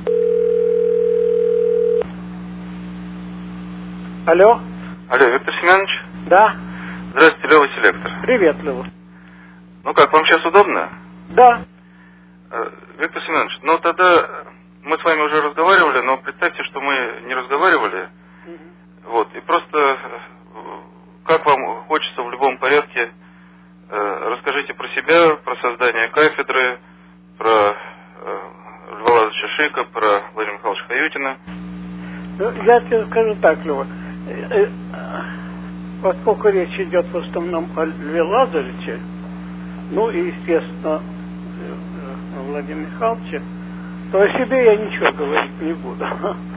Алло. Алло, Виктор Семенович? Да. Здравствуйте, Лева Селектор. Привет, Лева. Ну как, вам сейчас удобно? Да. Виктор Семенович, ну тогда мы с вами уже разговаривали, но представьте, что мы не разговаривали. Вот, и просто, как вам хочется в любом порядке, расскажите про себя, про создание кафедры, про Льва Лазаревича Шика, про Владимира Михайловича Хаютина. Я тебе скажу так, Лева. Поскольку речь идет в основном о Льве Лазаревиче, ну и, естественно, о Владимире Михайловиче, то о себе я ничего говорить не буду.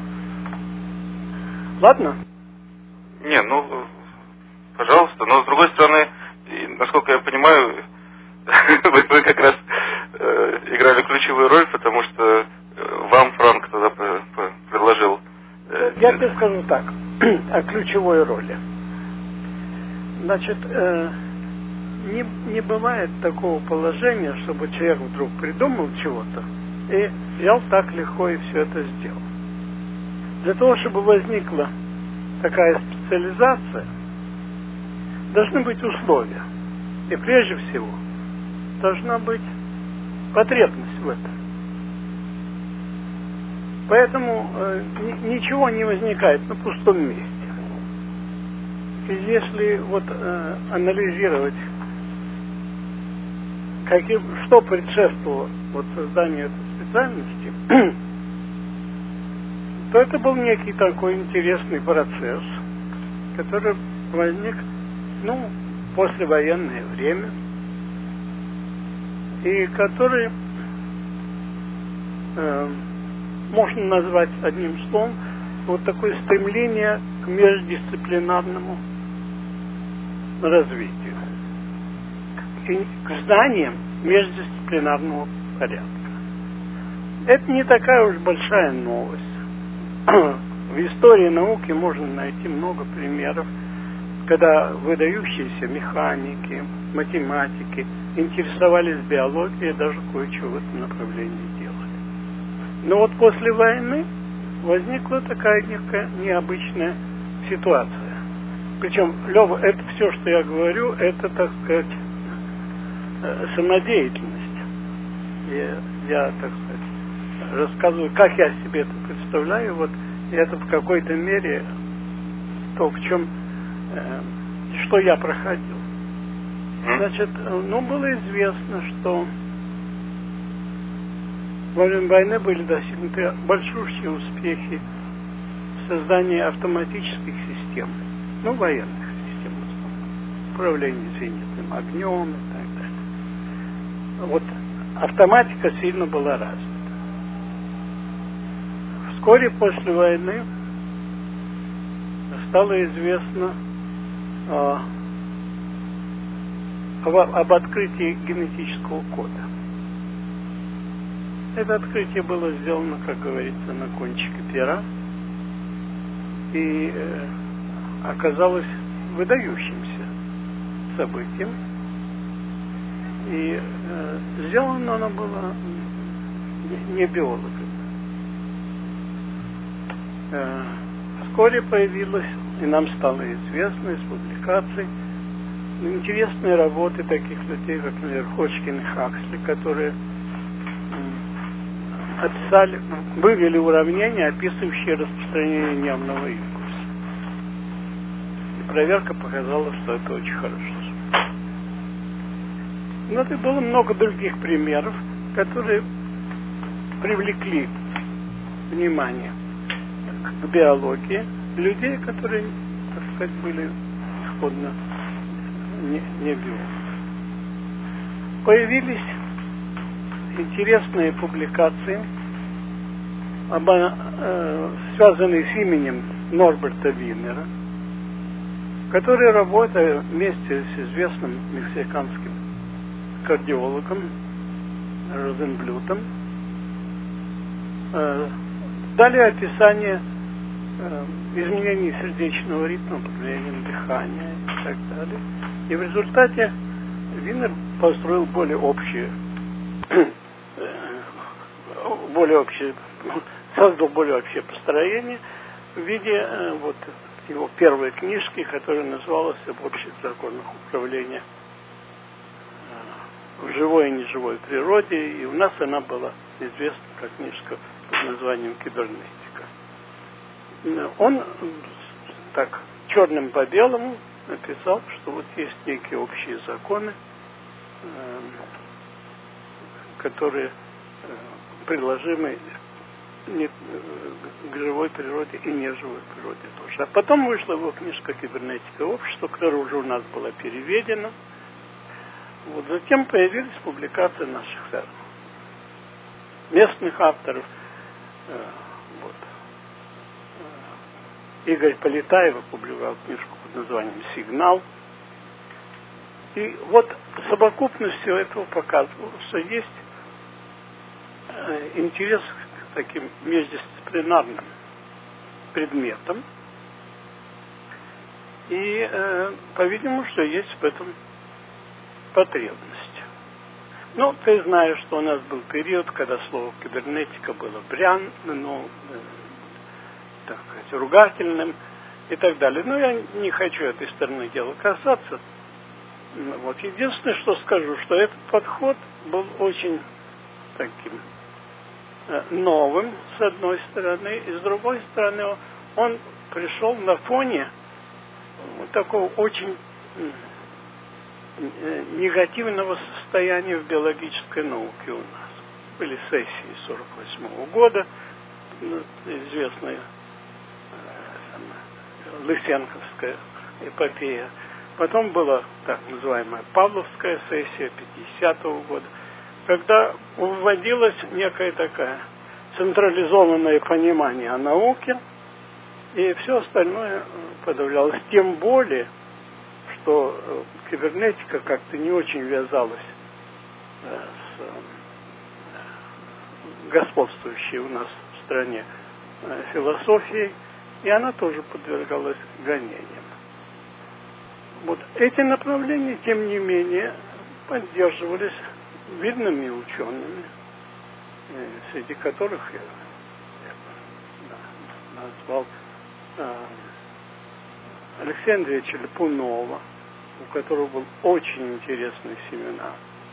Ладно? Не, ну, пожалуйста, но с другой стороны, насколько я понимаю, вы как раз играли ключевую роль, потому что вам Франк тогда предложил. Я тебе скажу так, о ключевой роли. Значит, не бывает такого положения, чтобы человек вдруг придумал чего-то и взял так легко и все это сделал. Для того, чтобы возникла такая специализация, должны быть условия. И прежде всего должна быть потребность в этом. Поэтому ничего не возникает на пустом месте. И если вот анализировать, что предшествовало вот созданию этой специальности, то это был некий такой интересный процесс, который возник, в послевоенное время, и который можно назвать одним словом вот такое стремление к междисциплинарному развитию и к знаниям междисциплинарного порядка. Это не такая уж большая новость. В истории науки можно найти много примеров, когда выдающиеся механики, математики интересовались биологией и даже кое-чего в этом направлении делали. Но вот после войны возникла такая некая необычная ситуация. Причем, Лёва, это все, что я говорю, это, так сказать, самодеятельность. Я, так сказать, рассказываю, как я себе это представляю, вот это в какой-то мере то, в чем, что я проходил. Значит, было известно, что во время войны были достигнуты большущие успехи в создании автоматических систем, военных систем, управления зенитным огнем и так далее. Вот автоматика сильно была развита. Вскоре после войны стало известно об открытии генетического кода. Это открытие было сделано, как говорится, на кончике пера и оказалось выдающимся событием. И сделано оно было не биологами. Вскоре появилось, и нам стало известно из публикаций, интересные работы таких людей, как, например, Ходжкин и Хаксли, которые вывели уравнения, описывающие распространение нервного импульса. И проверка показала, что это очень хорошо. Но это было много других примеров, которые привлекли внимание к биологии людей, которые, так сказать, были исходно не биологи. Появились интересные публикации, связанные с именем Норберта Винера, который, работая вместе с известным мексиканским кардиологом Розенблютом, дали описание изменений сердечного ритма, управления дыхания и так далее. И в результате Винер построил более более общее, создал более общее построение в виде вот его первой книжки, которая называлась «Об общих законах управления в живой и неживой природе», и у нас она была известна как книжка под названием «Кибернетика». Он так черным по белому написал, что вот есть некие общие законы, которые приложимы к живой природе и неживой природе тоже. А потом вышла его книжка «Кибернетика общества», которая уже у нас была переведена. Вот затем появились публикации наших местных авторов. Вот. Игорь Полетаев опубликовал книжку под названием «Сигнал». И вот совокупность всего этого показывала, что есть интерес к таким междисциплинарным предметам. И, по-видимому, что есть в этом потребность. Ну, ты знаешь, что у нас был период, когда слово «кибернетика» было так сказать, ругательным и так далее. Но я не хочу этой стороны дела касаться. Вот. Единственное, что скажу, что этот подход был очень таким новым, с одной стороны, и с другой стороны, он пришел на фоне вот такого очень негативного состояния в биологической науке у нас. Были сессии 1948 года, известная Лысенковская эпопея. Потом была так называемая Павловская сессия 50-го года, когда вводилось некое такое централизованное понимание о науке, и все остальное подавлялось. Тем более, что кибернетика как-то не очень вязалась с господствующей у нас в стране философией, и она тоже подвергалась гонениям. Вот эти направления, тем не менее, поддерживались видными учеными, среди которых я назвал Алексея Андреевича Липунова, у которого был очень интересный семинар.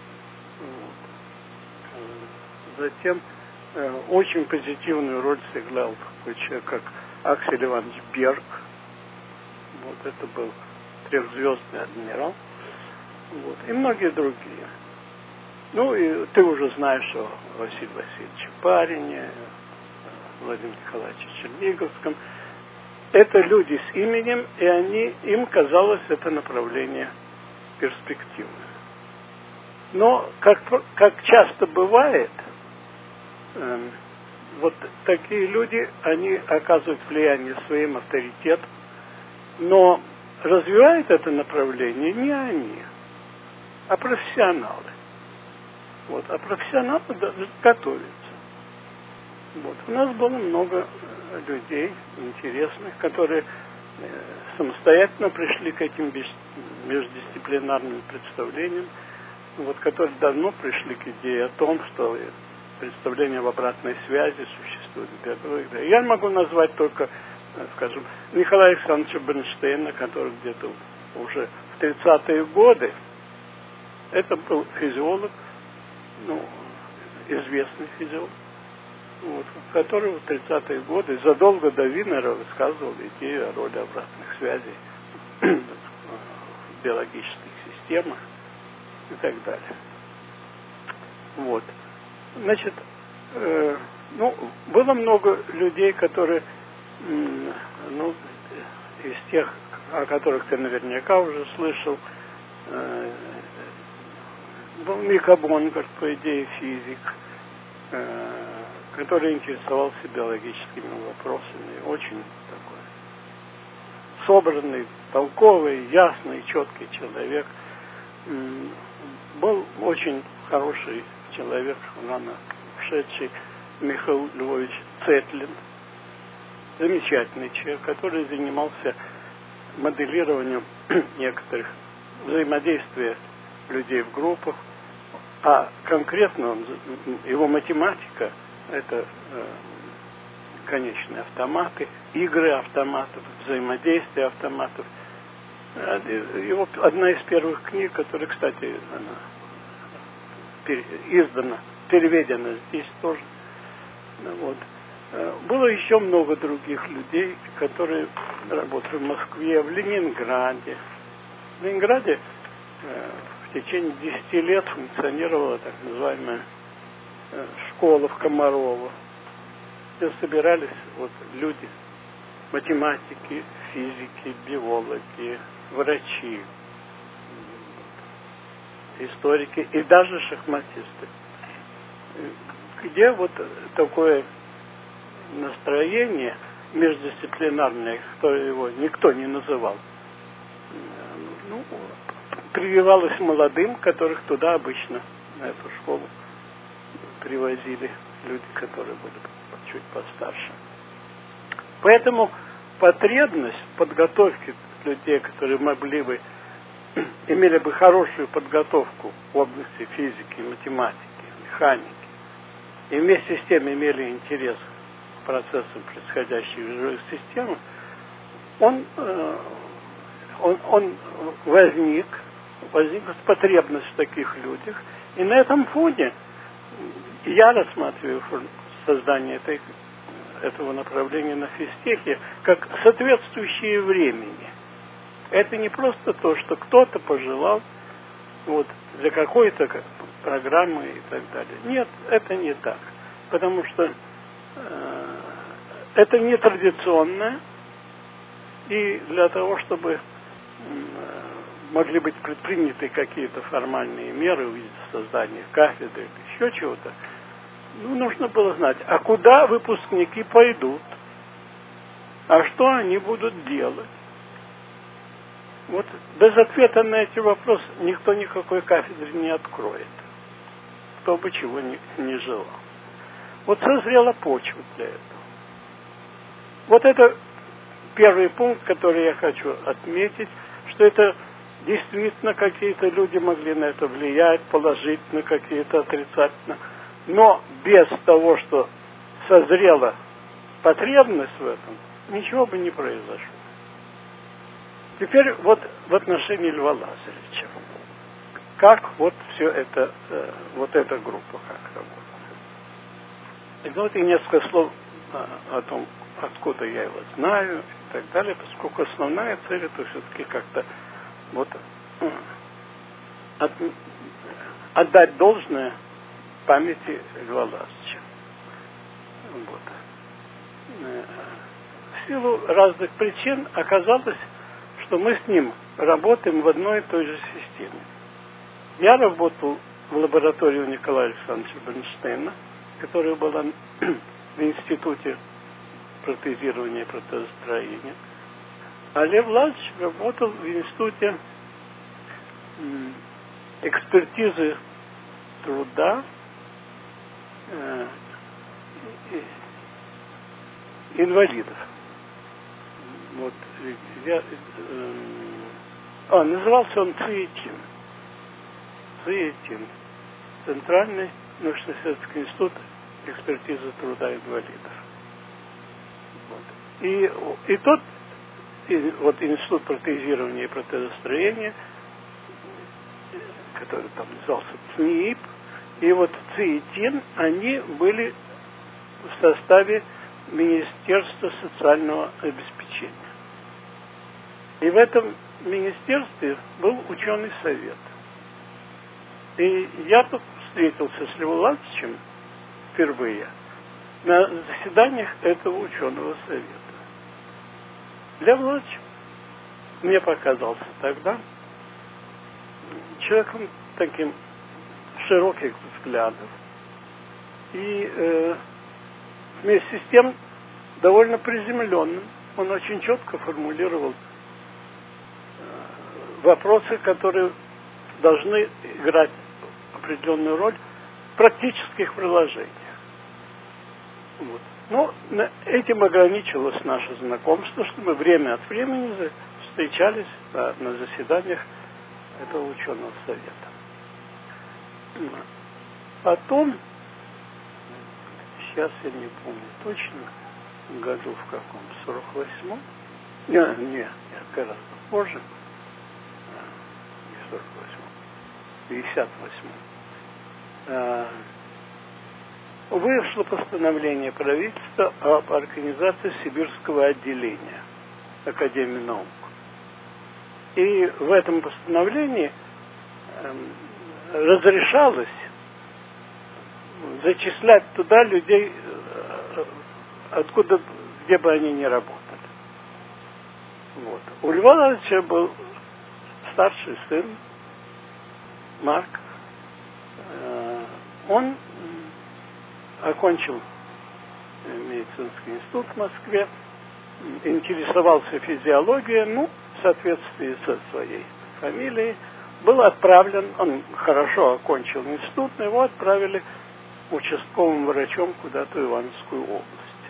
Вот. Затем очень позитивную роль сыграл такой человек, как Аксель Иванович Берг. Вот это был трехзвездный адмирал. Вот. И многие другие. Ну, и ты уже знаешь о Василии Васильевиче Парине, Владимире Николаевиче Черниговском. Это люди с именем, и им казалось это направление перспективным. Но, как часто бывает, вот такие люди, они оказывают влияние своим авторитетом, но развивают это направление не они, а профессионалы. Вот, а профессионалы готовятся. Вот. У нас было много людей интересных, которые самостоятельно пришли к этим междисциплинарным представлениям, вот, которые давно пришли к идее о том, что представление об обратной связи существует. Я могу назвать только, скажем, Николая Александровича Бернштейна, который где-то уже в 30-е годы, это был физиолог, известный физиолог, вот, который в 30-е годы задолго до Винера высказывал идею о роли обратных связей в биологических системах и так далее. Вот. Значит, было много людей, которые, из тех, о которых ты наверняка уже слышал, был Мика Бонгард, по идее, физик, который интересовался биологическими вопросами. Очень такой собранный, толковый, ясный, четкий человек. Был очень хороший человек, рано ушедший, Михаил Львович Цетлин. Замечательный человек, который занимался моделированием некоторых взаимодействия людей в группах, а конкретно его математика это конечные автоматы, игры автоматов, взаимодействие автоматов. Его одна из первых книг, которая, кстати, она издана, переведена здесь тоже. Вот. Было еще много других людей, которые работали в Москве, в Ленинграде. В Ленинграде в течение 10 лет функционировала так называемая школа в Комарово. Где собирались вот люди, математики, физики, биологи, врачи, историки и даже шахматисты. Где вот такое настроение междисциплинарное, кто его никто не называл, прививалось молодым, которых туда обычно, на эту школу, привозили люди, которые были чуть постарше. Поэтому потребность в подготовке людей, которые могли бы, имели бы хорошую подготовку в области физики, математики, механики, и вместе с тем имели интерес к процессам, происходящим в живых системах, он возникла потребность в таких людях. И на этом фоне я рассматриваю создание этого направления на физтехе как соответствующее времени. Это не просто то, что кто-то пожелал вот, для какой-то программы и так далее. Нет, это не так. Потому что это нетрадиционное. И для того, чтобы могли быть предприняты какие-то формальные меры в виде создания кафедры или еще чего-то, нужно было знать, а куда выпускники пойдут, а что они будут делать. Вот без ответа на эти вопросы никто никакой кафедры не откроет, кто бы чего не желал. Вот созрела почва для этого. Вот это первый пункт, который я хочу отметить, что это действительно какие-то люди могли на это влиять, положительно, какие-то отрицательно. Но без того, что созрела потребность в этом, ничего бы не произошло. Теперь вот в отношении Льва Лазаревича. Как вот все это, вот эта группа как работает. И вот и несколько слов о том, откуда я его знаю и так далее, поскольку основная цель это все-таки как-то вот отдать должное памяти Льва Лазаревича. Вот. В силу разных причин оказалось, что мы с ним работаем в одной и той же системе. Я работал в лаборатории у Николая Александровича Бернштейна, которая была в институте протезирования и протезостроения. А Лев Владимирович работал в институте экспертизы труда инвалидов. Вот, назывался он ЦИЭТИН. ЦИЭТИН. Центральный научно-исследовательский институт экспертизы труда инвалидов. Вот. И тот вот институт протезирования и протезостроения, который там назывался ЦНИИП, и вот ЦИЭТИН, они были в составе Министерства социального обеспечения. И в этом министерстве был ученый совет. И я тут встретился с Львом Владимировичем впервые на заседаниях этого ученого совета. Лев Владимирович мне показался тогда человеком таким широких взглядов и вместе с тем довольно приземленным. Он очень четко формулировал вопросы, которые должны играть определенную роль в практических приложениях. Вот. Но этим ограничилось наше знакомство, что мы время от времени встречались на заседаниях этого ученого совета. Потом, сейчас я не помню точно, году в каком, 48-м? Не, гораздо позже, не 48-м, 58-м. Вышло постановление правительства об организации сибирского отделения Академии наук. И в этом постановлении разрешалось зачислять туда людей, откуда, где бы они ни работали. Вот. У Льва Владимировича был старший сын, Марк. Он окончил медицинский институт в Москве, интересовался физиологией, в соответствии со своей фамилией, был отправлен, он хорошо окончил институт, но его отправили участковым врачом куда-то в Ивановскую область.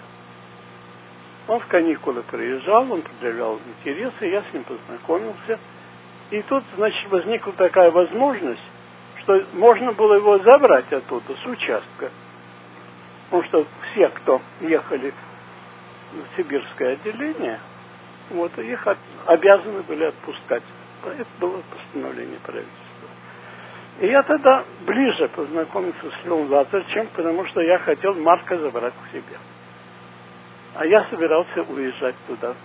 Он в каникулы приезжал, он проявлял интерес, и я с ним познакомился. И тут, значит, возникла такая возможность, что можно было его забрать оттуда, с участка. Потому что все, кто ехали в сибирское отделение, вот, их обязаны были отпускать. Это было постановление правительства. И я тогда ближе познакомился с Львом Лазаревичем, потому что я хотел Марка забрать к себе. А я собирался уезжать туда,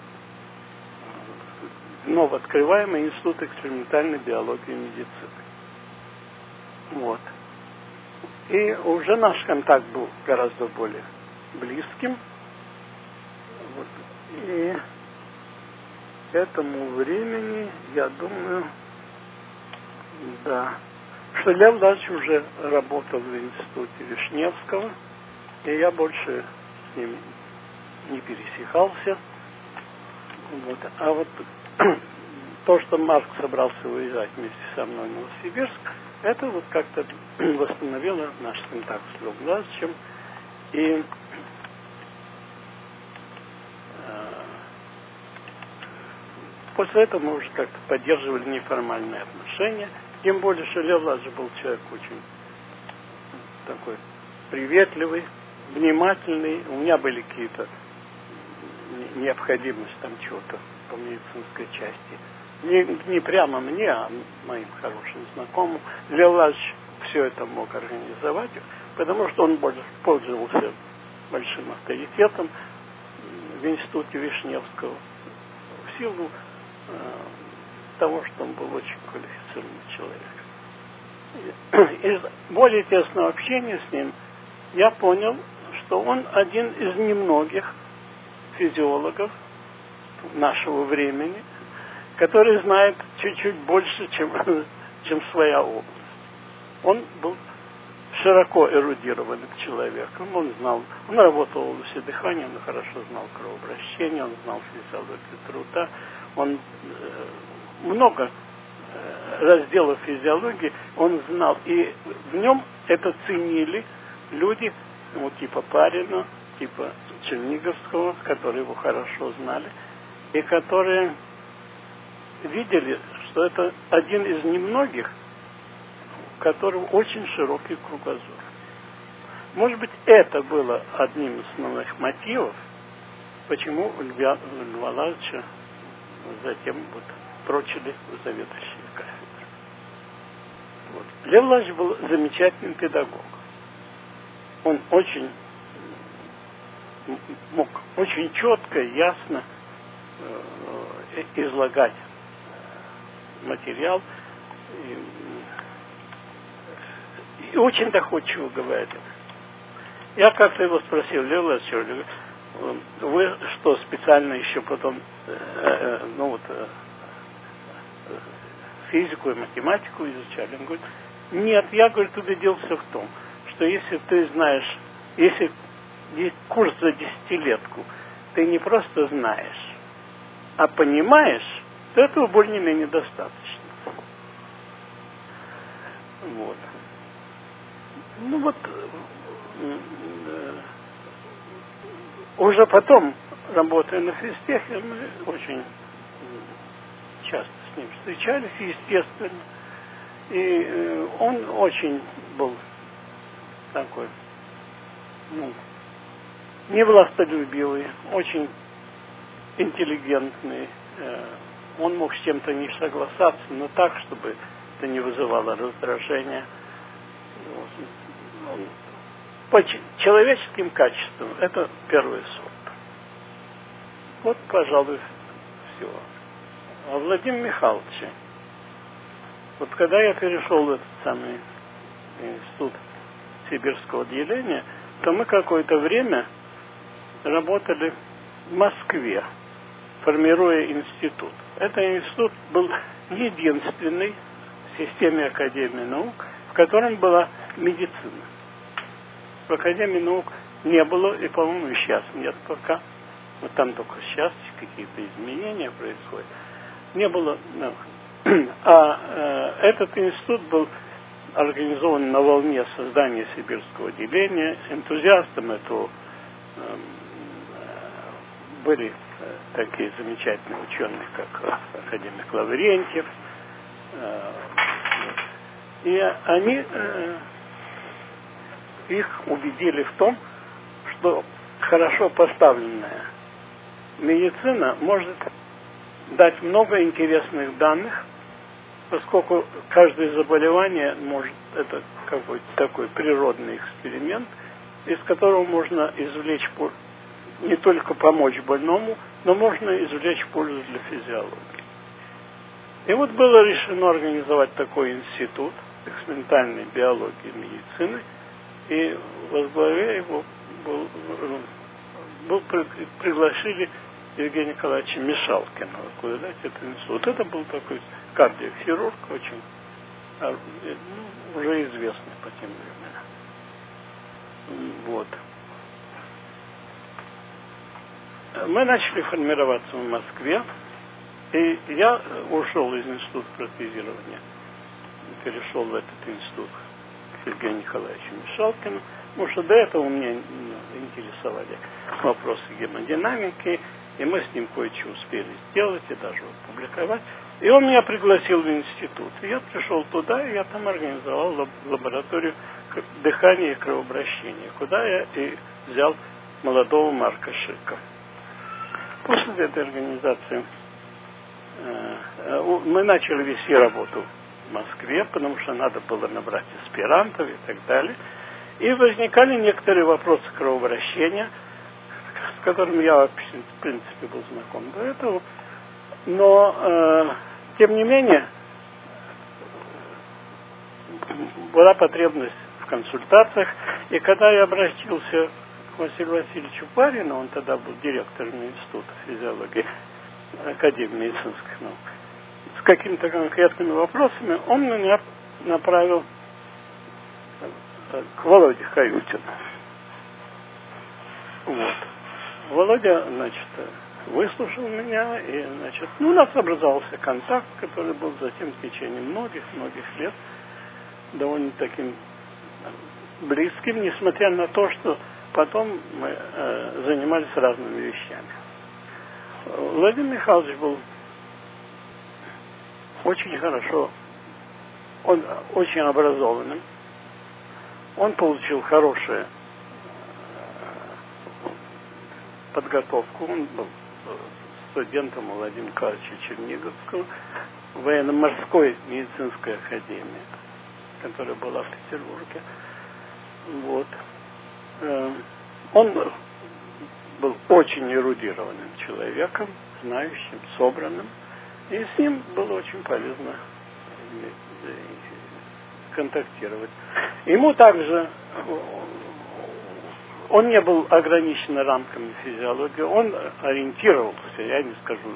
в новооткрываемый институт экспериментальной биологии и медицины. Вот. И уже наш контакт был гораздо более близким. Вот. И к этому времени, я думаю, да, что Лев Владимирович уже работал в институте Вишневского, и я больше с ним не пересекался. Вот. А вот то, что Марк собрался выезжать вместе со мной в Новосибирск, это вот как-то восстановило наш контакт с Львом Владимировичем. И после этого мы уже как-то поддерживали неформальные отношения. Тем более, что Лев Владимирович был человек очень такой приветливый, внимательный. У меня были какие-то необходимости там чего-то по медицинской части. Не прямо мне, а моим хорошим знакомым. Лев Владимирович все это мог организовать, потому что он пользовался большим авторитетом в институте Вишневского в силу того, что он был очень квалифицированный человек. Из более тесного общения с ним я понял, что он один из немногих физиологов нашего времени, который знает чуть-чуть больше, чем своя область. Он был широко эрудированным человеком. Он работал в области дыхания, он хорошо знал кровообращение, он знал физиологию труда, он много разделов физиологии он знал. И в нем это ценили люди, типа Парина, типа Черниговского, которые его хорошо знали, и которые видели, что это один из немногих, у которого очень широкий кругозор. Может быть, это было одним из основных мотивов, почему Льва Владимировича затем прочили в заведующие кафедры. Вот. Лев Владимирович был замечательным педагогом. Он мог очень четко, ясно излагать материал и очень доходчиво говорил. Я как-то его спросил: Лев Владимирович, вы что, специально еще потом физику и математику изучали? Он говорит: нет, я, говорит, убедился в том, что если ты знаешь, если есть курс за десятилетку, ты не просто знаешь, а понимаешь, то этого более-менее достаточно. Вот. Уже потом, работая на физтехе, мы очень часто с ним встречались, естественно. И он очень был такой, невластолюбивый, очень интеллигентный. Он мог с чем-то не согласаться, но так, чтобы это не вызывало раздражения. По человеческим качествам это первый сорт. Вот, пожалуй, все. А Владимир Михайлович, вот когда я перешел в этот самый институт сибирского отделения, то мы какое-то время работали в Москве, формируя институт. Этот институт был единственный в системе Академии наук, в котором была медицина. В Академии наук не было, и, по-моему, и сейчас нет пока. Вот там только сейчас какие-то изменения происходят. Не было. Этот институт был организован на волне создания сибирского отделения. Энтузиастом этого были такие замечательные ученые, как академик Лаврентьев. И они их убедили в том, что хорошо поставленная медицина может дать много интересных данных, поскольку каждое заболевание может, это какой-то такой природный эксперимент, из которого можно извлечь не только помочь больному, но можно извлечь пользу для физиологии. И вот было решено организовать такой институт экспериментальной биологии и медицины, и во главе его пригласили Евгения Николаевича Мишалкина возглавлять этот институт. Это был такой кардиохирург, очень уже известный по тем временам. Вот. Мы начали формироваться в Москве, и я ушел из института протезирования, перешел в этот институт к Евгению Николаевичу Мишалкину, потому что до этого меня интересовали вопросы гемодинамики, и мы с ним кое-что успели сделать и даже опубликовать. И он меня пригласил в институт. И я пришел туда, и я там организовал лабораторию дыхания и кровообращения, куда я и взял молодого Марка Шика. После этой организации мы начали вести работу в Москве, потому что надо было набрать аспирантов и так далее. И возникали некоторые вопросы кровообращения, с которыми я, в принципе, был знаком до этого. Но, тем не менее, была потребность в консультациях. И когда я обратился к Василию Васильевичу Барину, он тогда был директором Института физиологии Академии медицинских наук, с какими-то конкретными вопросами, он меня направил к Володе Каютину. Вот. Володя, значит, выслушал меня, и, значит, у нас образовался контакт, который был затем в течение многих лет довольно таким близким, несмотря на то, что потом мы занимались разными вещами. Владимир Михайлович был очень хорошо, он очень образованным, он получил хорошую подготовку, он был студентом Владимира Николаевича Черниговского военно-морской медицинской академии, которая была в Петербурге. Вот. Он был очень эрудированным человеком, знающим, собранным, и с ним было очень полезно контактировать. Ему также он не был ограничен рамками физиологии, он ориентировался, я не скажу,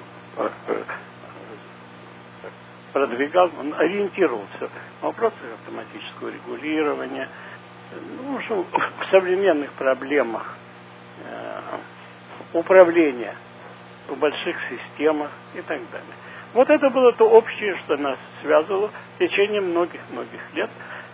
продвигал, он ориентировался в вопросах автоматического регулирования, в современных проблемах управления в больших системах и так далее. Вот это было то общее, что нас связывало в течение многих лет.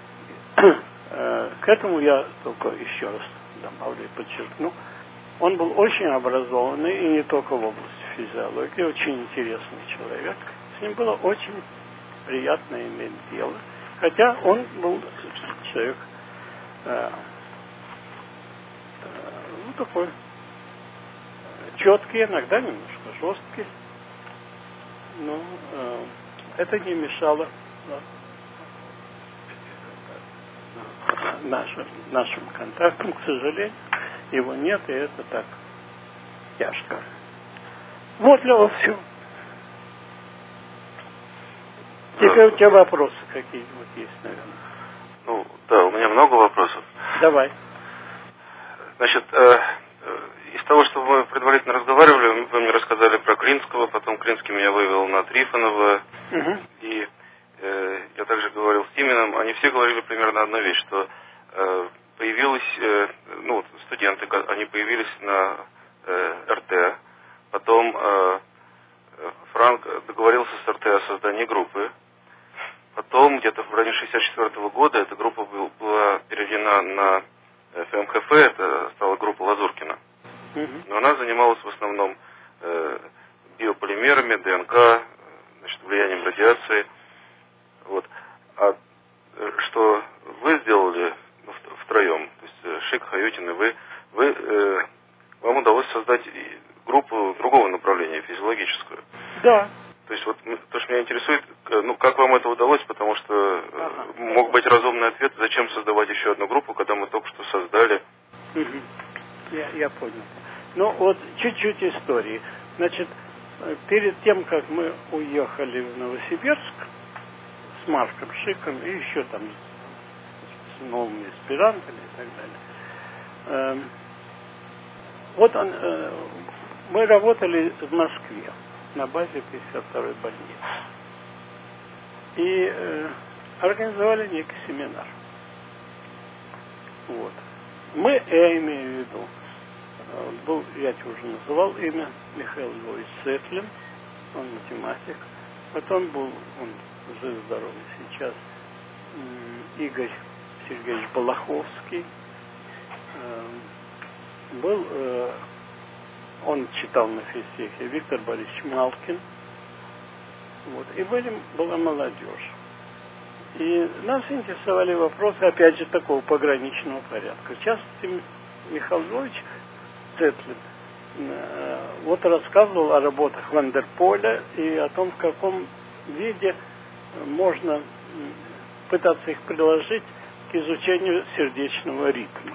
К этому я только еще раз добавлю и подчеркну. Он был очень образованный, и не только в области физиологии, очень интересный человек. С ним было очень приятно иметь дело. Хотя он был человек такой четкие, иногда немножко жесткие. Но это не мешало нашим контактам, к сожалению. Его нет, и это так тяжко. Вот, Лёва, все. Теперь у тебя вопросы какие-нибудь есть, наверное? Ну, да, у меня много вопросов. Давай. Значит, из того, что мы предварительно разговаривали, вы мне рассказали про Клинского, потом Клинский меня вывел на Трифонова, и я также говорил с Тиминым, они все говорили примерно одну вещь, что появились, студенты, они появились на РТ, потом Франк договорился с РТ о создании группы, потом где-то в районе 1964 года эта группа была переведена на ФМХФ, это стала группа Лазуркина. Но она занималась в основном биополимерами, ДНК, значит, влиянием радиации. Вот. А что вы сделали втроем, то есть Шик, Хаютин и вы, вам удалось создать группу другого направления, физиологическую. Да. То есть вот то, что меня интересует, как вам это удалось, потому что мог быть разумный ответ, зачем создавать еще одну группу, когда мы только что создали. Я понял. Ну вот чуть-чуть истории. Значит, перед тем, как мы уехали в Новосибирск с Марком Шиком и еще там с новыми аспирантами и так далее, мы работали в Москве на базе 52-й больницы. И организовали некий семинар. Вот. Я имею в виду, я тебе уже называл имя, Михаил Львович Цетлин, он математик. Потом был, он жив-здоровый сейчас, Игорь Сергеевич Балаховский. Он читал на физтехе, Виктор Борисович Малкин. Вот. И была молодежь. И нас интересовали вопросы, опять же, такого пограничного порядка. В частности, Михаил Львович Цетлин рассказывал о работах Вандерполя и о том, в каком виде можно пытаться их приложить к изучению сердечного ритма.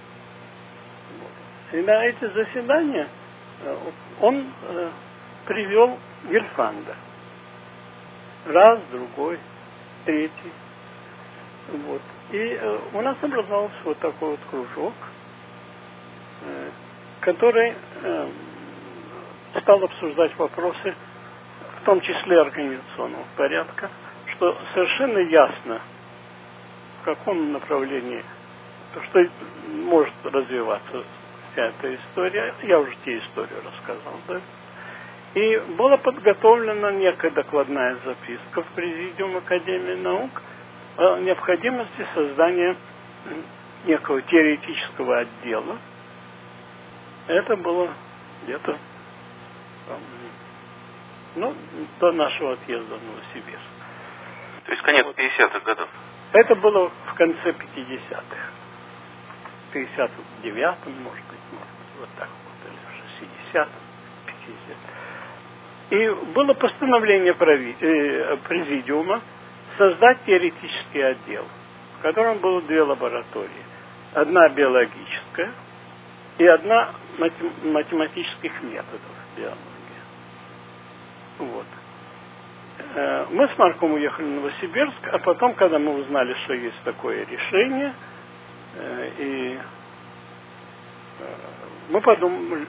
И на эти заседания он привел Гельфанда. Раз, другой, третий. Вот. И у нас образовался вот такой вот кружок, который стал обсуждать вопросы, в том числе организационного порядка, что совершенно ясно, в каком направлении, что может развиваться вся эта история. Я уже тебе историю рассказал, да? И была подготовлена некая докладная записка в Президиум Академии наук о необходимости создания некого теоретического отдела. Это было где-то до нашего отъезда в Новосибирск. То есть конец 50-х годов? Это было в конце 50-х. В 59-м, может быть, вот так вот, или в 60-м, 50-м. И было постановление Президиума создать теоретический отдел, в котором было две лаборатории. Одна биологическая и одна математических методов биологии. Вот. Мы с Марком уехали в Новосибирск, а потом, когда мы узнали, что есть такое решение, и мы подумали,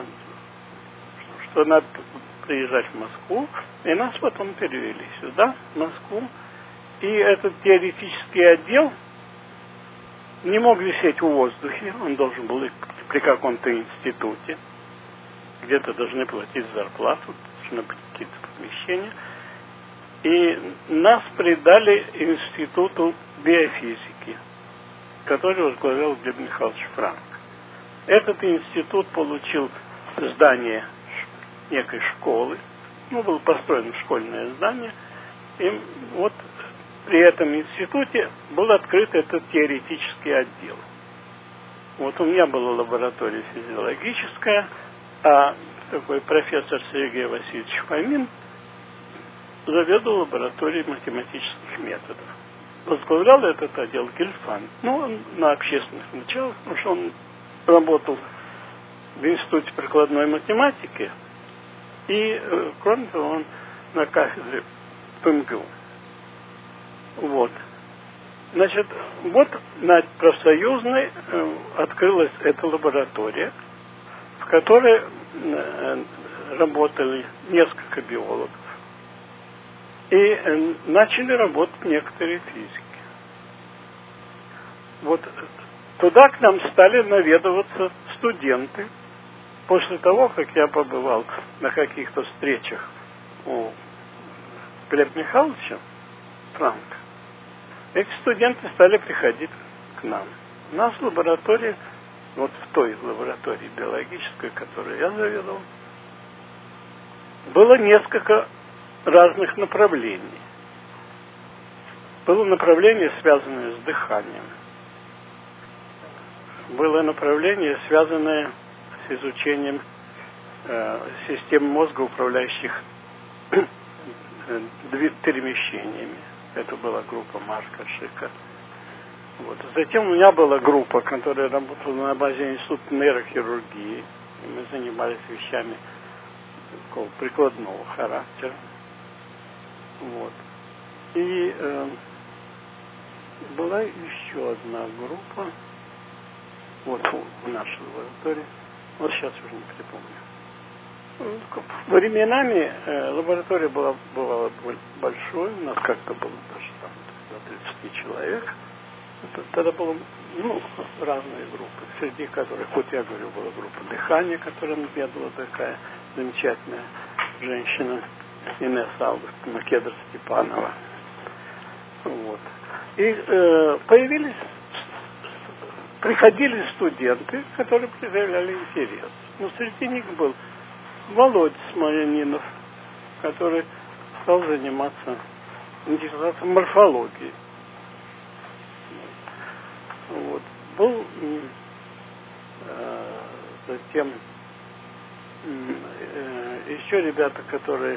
что надо приезжать в Москву, и нас потом перевели сюда, в Москву. И этот теоретический отдел не мог висеть в воздухе, он должен был при каком-то институте, где-то должны платить зарплату, должны быть какие-то помещения. И нас придали институту биофизики, который возглавлял Глеб Михайлович Франк. Этот институт получил здание некой школы, было построено школьное здание, и вот при этом институте был открыт этот теоретический отдел. Вот у меня была лаборатория физиологическая, А такой профессор Сергей Васильевич Фомин заведовал лабораторией математических методов. Возглавлял этот отдел Гельфанд. Ну, он на общественных началах, потому что он работал в Институте прикладной математики и, кроме того, он на кафедре ПМГУ. Вот. Значит, вот на профсоюзной открылась эта лаборатория, в которой работали несколько биологов. И начали работать некоторые физики. Вот туда к нам стали наведываться студенты. После того, как я побывал на каких-то встречах у Глеба Михайловича Франка, эти студенты стали приходить к нам. У нас в лаборатории, вот в той лаборатории биологической, которую я заведовал, было несколько разных направлений. Было направление, связанное с дыханием. Было направление, связанное с изучением систем мозга, управляющих перемещениями. Это была группа Марка Шика. Вот. Затем у меня была группа, которая работала на базе Института нейрохирургии. И мы занимались вещами такого прикладного характера. Вот. И была еще одна группа, вот в нашей лаборатории, вот сейчас уже не припомню. Временами лаборатория бывала большой, у нас как-то было даже там до 30 человек. Тогда было разные группы, среди которых, вот я говорю, была группа дыхания, которая наведала такая замечательная женщина, Инесса Августа Македр-Степанова. Вот. И приходили студенты, которые проявляли интерес. Но среди них был Володя Смолянинов, который стал интересоваться морфологией. Вот. Был затем еще ребята, которые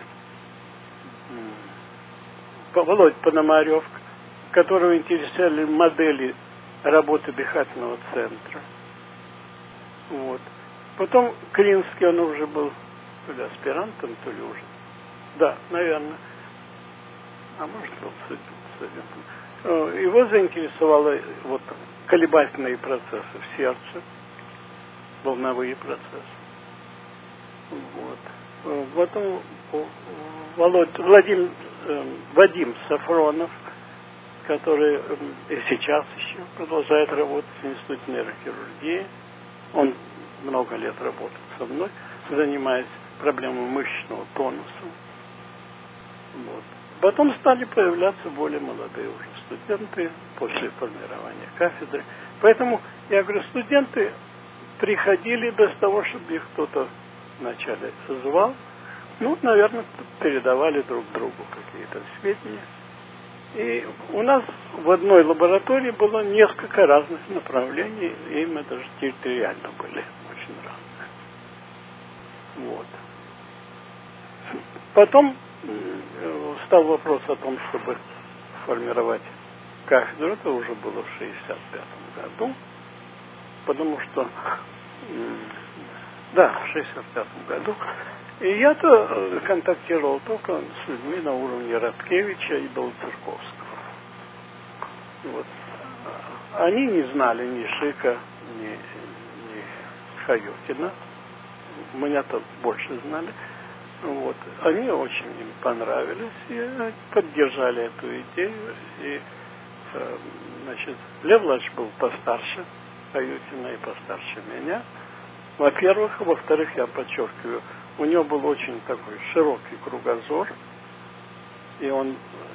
Володя Пономарев, которого интересовали модели работы дыхательного центра. Вот. Потом Клинский, он уже был то ли аспирантом, то ли уже. Да, наверное. А может, был студентом. Его заинтересовало вот колебательные процессы в сердце, волновые процессы. Вот. Потом Вадим Сафронов, который и сейчас еще продолжает работать в Институте нейрохирургии. Он много лет работает со мной, занимаясь проблемой мышечного тонуса. Вот. Потом стали появляться более молодые уже студенты после формирования кафедры. Поэтому, я говорю, студенты приходили без того, чтобы их кто-то вначале звал. Ну, наверное, передавали друг другу какие-то сведения. И у нас в одной лаборатории было несколько разных направлений, и мы даже территориально были очень разные. Вот. Потом стал вопрос о том, чтобы формировать кафедру. Это уже было в 1965 году, потому что, да, в 1965 году. И я-то контактировал только с людьми на уровне Радкевича и Белоцерковского. Вот. Они не знали ни Шика, ни Хаюкина. Меня-то больше знали. Вот. Они очень им понравились и поддержали эту идею. И, значит, Лев Владимирович был постарше Хаюкина и постарше меня. Во-первых. Во-вторых, я подчеркиваю, у него был очень такой широкий кругозор, и он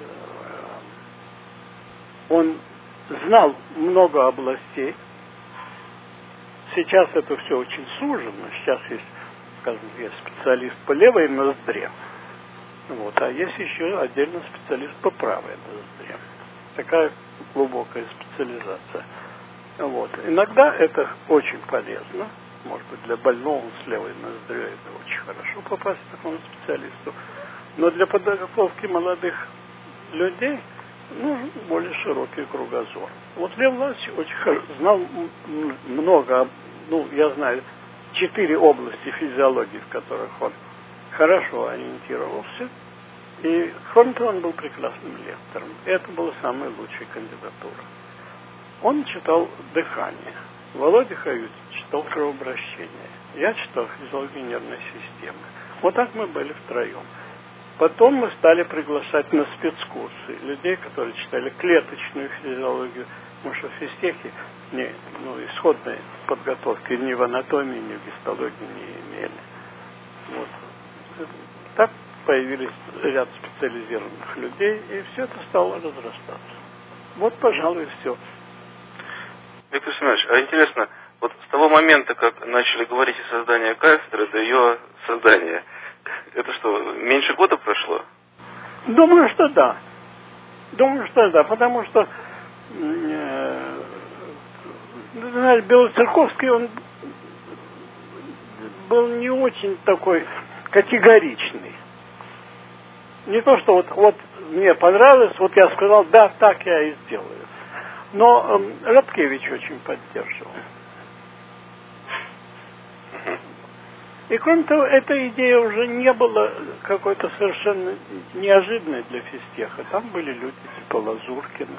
знал много областей. Сейчас это все очень сужено. Сейчас есть, скажем, есть специалист по левой ноздре, вот, а есть еще отдельно специалист по правой ноздре. Такая глубокая специализация. Вот. Иногда это очень полезно, может быть, для больного с левой ноздрёй это очень хорошо попасть к такому специалисту. Но для подготовки молодых людей нужен более широкий кругозор. Вот Лев Владимирович очень знал много, я знаю, 4 области физиологии, в которых он хорошо ориентировался. И, кроме того, он был прекрасным лектором. Это была самая лучшая кандидатура. Он читал дыхание. Володя Хаютин читал кровообращение. Я читал физиологию нервной системы. Вот так мы были втроем. Потом мы стали приглашать на спецкурсы людей, которые читали клеточную физиологию, потому что в физтехе исходной подготовки ни в анатомии, ни в гистологии не имели. Вот. Так появились ряд специализированных людей, и все это стало разрастаться. Вот, пожалуй, все. Виктор Семенович, а интересно, вот с того момента, как начали говорить о создании кафедры, до ее создания, это что, меньше года прошло? Думаю, что да. Потому что Белоцерковский, он был не очень такой категоричный. Не то, что вот мне понравилось, вот я сказал, да, так я и сделаю. Но Радкевич очень поддерживал. И кроме того, эта идея уже не была какой-то совершенно неожиданной для физтеха. Там были люди типа Лазуркина.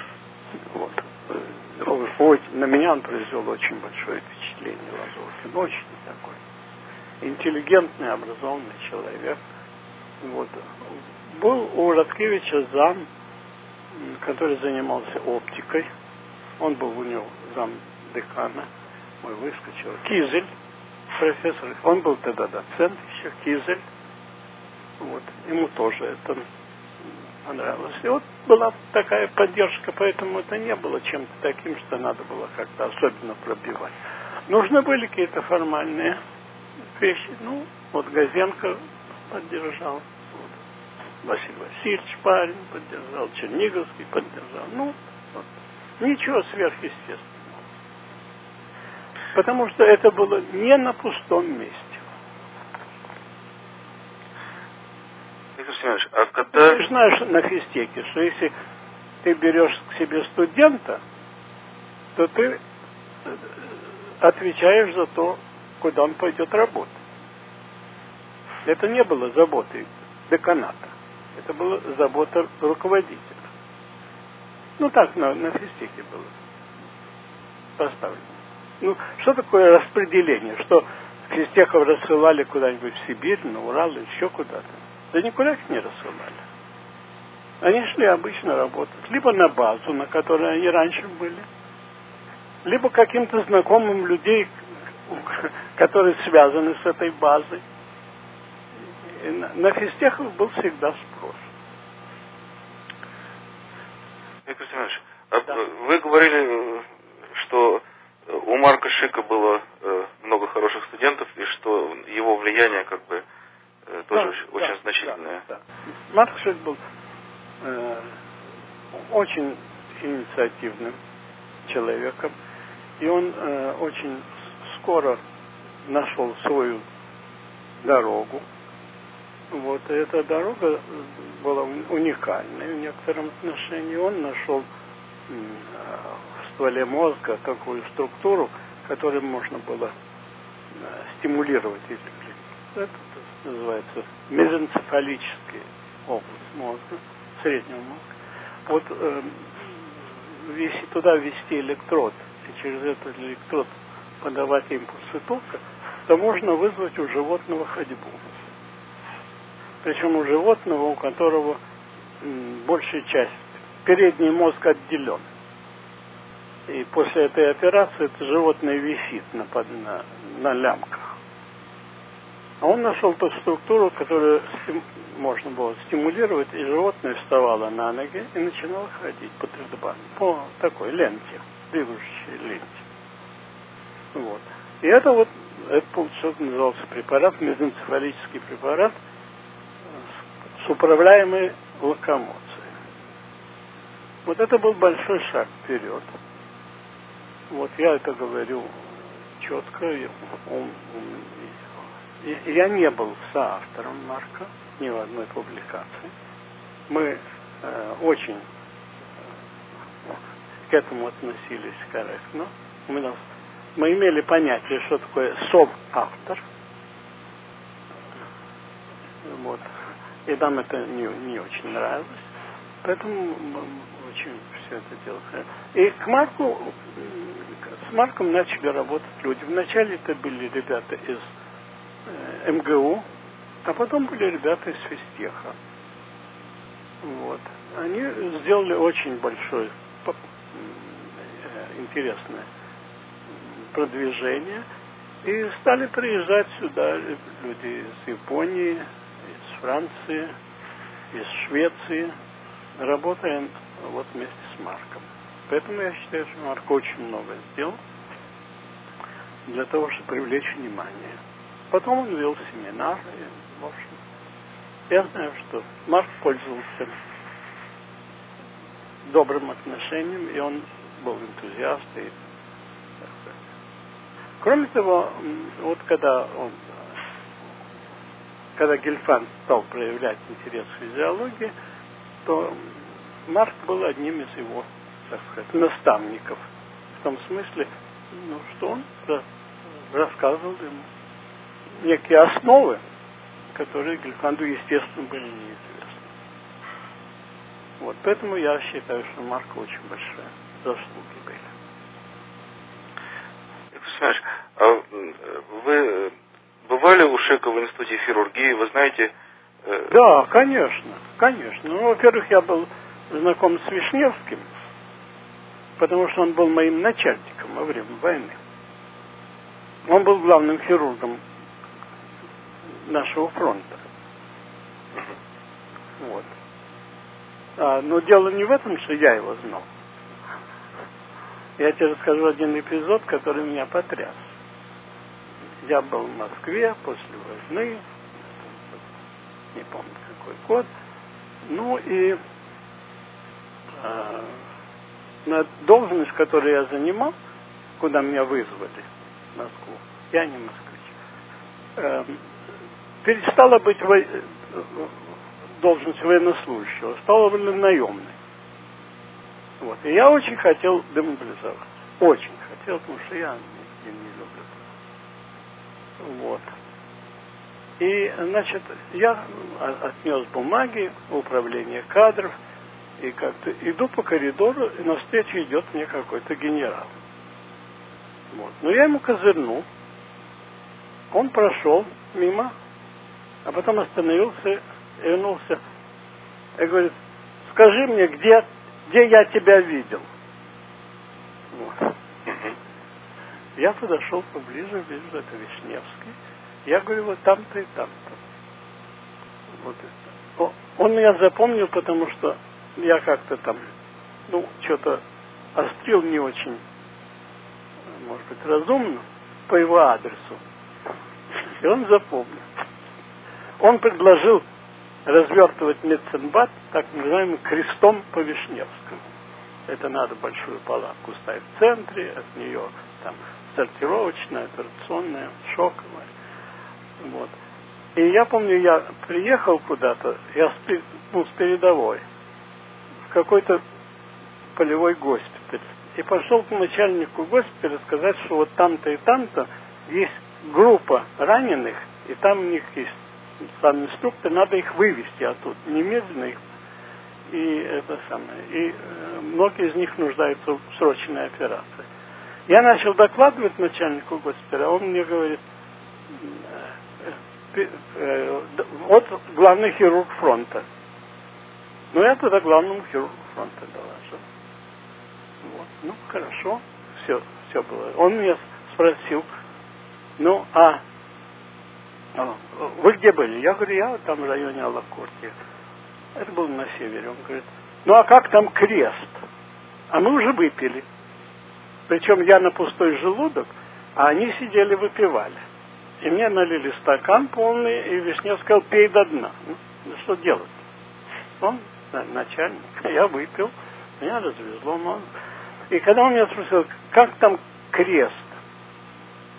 Вот. На меня он произвел очень большое впечатление, Лазуркин. Очень такой интеллигентный, образованный человек. Вот. Был у Радкевича зам, который занимался оптикой. Он был у него зам декана. Мой выскочил. Кизель, профессор. Он был тогда доцент еще, Кизель. Вот. Ему тоже это понравилось. И вот была такая поддержка, поэтому это не было чем-то таким, что надо было как-то особенно пробивать. Нужны были какие-то формальные вещи. Вот Газенко поддержал. Василий Васильевич Парин поддержал, Черниговский поддержал. Ничего сверхъестественного. Потому что это было не на пустом месте. Виктор Семенович, а когда... Ты знаешь на физтехе, что если ты берешь к себе студента, то ты отвечаешь за то, куда он пойдет работать. Это не было заботой деканата. Это была забота руководителя. Так на физтехе было поставлено. Что такое распределение? Что физтехов рассылали куда-нибудь в Сибирь, на Урал, еще куда-то? Да никуда их не рассылали. Они шли обычно работать. Либо на базу, на которой они раньше были, либо каким-то знакомым людей, которые связаны с этой базой. И на физтехов был всегда спрос. Виктор Семенович, вы говорили, что у Марка Шика было много хороших студентов, и что его влияние тоже очень значительное. Да. Марк Шик был очень инициативным человеком, и он очень скоро нашел свою дорогу. Вот, и эта дорога была уникальной в некотором отношении. Он нашел в стволе мозга такую структуру, которой можно было стимулировать это называется мезоэнцефалическая область мозга, среднего мозга. Вот если туда ввести электрод и через этот электрод подавать импульсы тока, то можно вызвать у животного ходьбу. Причем у животного, у которого большая часть, передний мозг отделен. И после этой операции это животное висит на лямках. А он нашел ту структуру, которую можно было стимулировать, и животное вставало на ноги и начинало ходить по трехбану, по такой ленте, движущей ленте. Вот. И это получился, назывался препарат, мезоэнцефалический препарат с управляемой локомоцией. Вот это был большой шаг вперед. Вот я это говорю четко. Я не был соавтором Марка ни в одной публикации. Мы очень к этому относились корректно. Мы имели понятие, что такое соавтор. Вот. И нам это не очень нравилось. Поэтому мы очень все это делали. И с Марком начали работать люди. Вначале это были ребята из МГУ, а потом были ребята из физтеха. Вот. Они сделали очень большое, интересное продвижение. И стали приезжать сюда люди из Японии, из Франции, из Швеции, работая вот вместе с Марком. Поэтому я считаю, что Марк очень много сделал для того, чтобы привлечь внимание. Потом он вел семинар, и, в общем, я знаю, что Марк пользовался добрым отношением, и он был энтузиаст. Кроме того, вот когда Гельфанд стал проявлять интерес к физиологии, то Марк был одним из его, так сказать, наставников. В том смысле, что он рассказывал ему некие основы, которые Гельфанду, естественно, были неизвестны. Вот, поэтому я считаю, что у Марка очень большие заслуги были. Знаешь, а вы бывали у Шека в институте хирургии, вы знаете... Да, конечно. Ну, во-первых, я был знаком с Вишневским, потому что он был моим начальником во время войны. Он был главным хирургом нашего фронта. Вот. Но дело не в этом, что я его знал. Я тебе расскажу один эпизод, который меня потряс. Я был в Москве после войны, не помню какой год. Ну и на должность, которую я занимал, куда меня вызвали в Москву, я не москвич, перестала быть должность военнослужащего, стала наемной. Вот. И я очень хотел демобилизоваться. Очень хотел, потому что я не люблю. Вот. И, значит, я отнес бумаги в управление кадров, и как-то иду по коридору, и навстречу идет мне какой-то генерал. Вот. Но я ему козырнул. Он прошел мимо, а потом остановился и вернулся. И говорит: скажи мне, где я тебя видел? Вот. Я подошел поближе, вижу, это Вишневский. Я говорю: вот там-то и там-то. Вот. Он меня запомнил, потому что я как-то там, что-то острил не очень, может быть, разумно по его адресу. И он запомнил. Он предложил развертывать медсанбат так называемым крестом по Вишневскому. Это надо большую палатку ставить в центре, от нее там сортировочная, операционная, шоковая. Вот. И я помню, я приехал куда-то, я с передовой, в какой-то полевой госпиталь. И пошел к начальнику госпиталя сказать, что вот там-то и там-то есть группа раненых, и там у них есть сам инструктор, надо их вывести оттуда, немедленно их. И это самое. И многие из них нуждаются в срочной операции. Я начал докладывать начальнику госпиталя, он мне говорит: вот главный хирург фронта. Ну, я тогда главному хирургу фронта доложил. Вот. Хорошо, все было. Он меня спросил: вы где были? Я говорю: я там в районе Алакорти. Это было на севере. Он говорит: а как там крест? А мы уже выпили. Причем я на пустой желудок, а они сидели, выпивали. И мне налили стакан полный, и Вишнев сказал: пей до дна. Что делать? Он начальник. Я выпил, меня развезло. И когда он меня спросил: как там крест?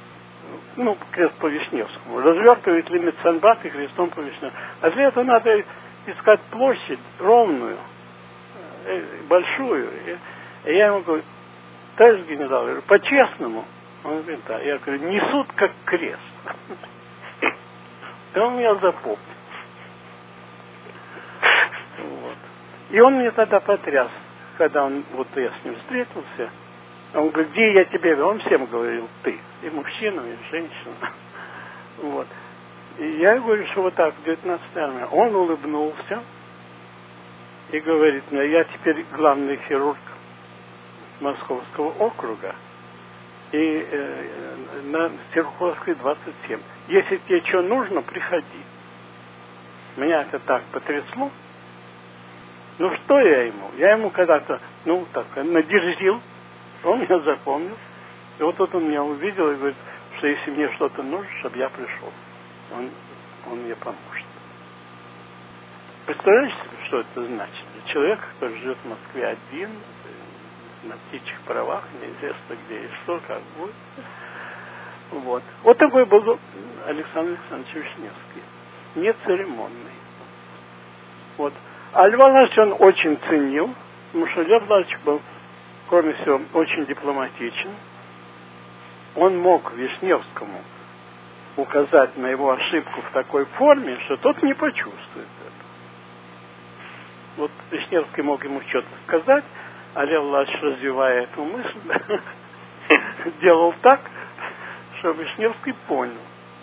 ну, крест по Вишневскому, развертывает ли Меценбат и крестом по Вишневскому. А для этого надо искать площадь ровную, большую. И я ему говорю, товарищ генерал, говорю, по-честному. Он говорит, да. Я говорю, несут как крест. И он меня запомнил. Вот. И он мне тогда потряс, когда вот я с ним встретился. Он говорит, где я тебе говорю? Он всем говорил, ты. И мужчинам, и женщинам. Вот. И я говорю, что вот так, в 19-й армии. Он улыбнулся и говорит мне, я теперь главный хирург Московского округа. И на Серпуховской 27. Если тебе что нужно, приходи. Меня это так потрясло. Ну что я ему? Я ему когда-то, ну так, надержил. Он меня запомнил. И вот тут он меня увидел и говорит, что если мне что-то нужно, чтобы я пришел. Он мне поможет. Представляете, что это значит? Человек, который живет в Москве один, на птичьих правах, неизвестно где и что, как будет. Вот. Вот такой был Александр Александрович Вишневский. Нецеремонный. Вот. А Льва Владимировича он очень ценил, потому что Лев Владимирович был, кроме всего, очень дипломатичен. Он мог Вишневскому указать на его ошибку в такой форме, что тот не почувствует это. Вот Вишневский мог ему что-то сказать, а Лев Владимирович, развивая эту мысль, делал так, что Вишневский понял.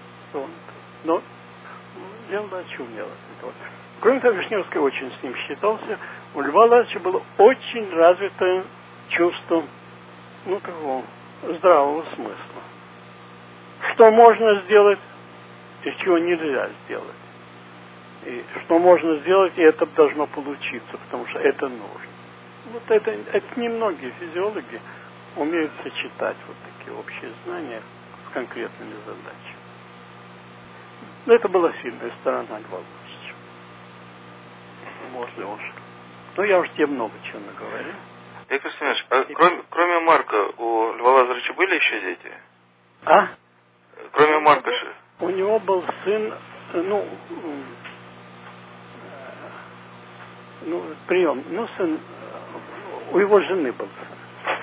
Но Лев Владимирович умел это. Кроме того, Вишневский очень с ним считался. У Льва Владимировича было очень развитое чувство, ну, такого здравого смысла. Что можно сделать и чего нельзя сделать. И что можно сделать, и это должно получиться, потому что это нужно. Вот это немногие физиологи умеют сочетать вот такие общие знания с конкретными задачами. Но это была сильная сторона Льва Владимировича. Можно уж. Но я уж тебе много чего наговорил. Виктор Семенович, а кроме Марка, у Льва Лазаревича были еще дети? А? Кроме Марка же. У него был сын, сын, у его жены был сын.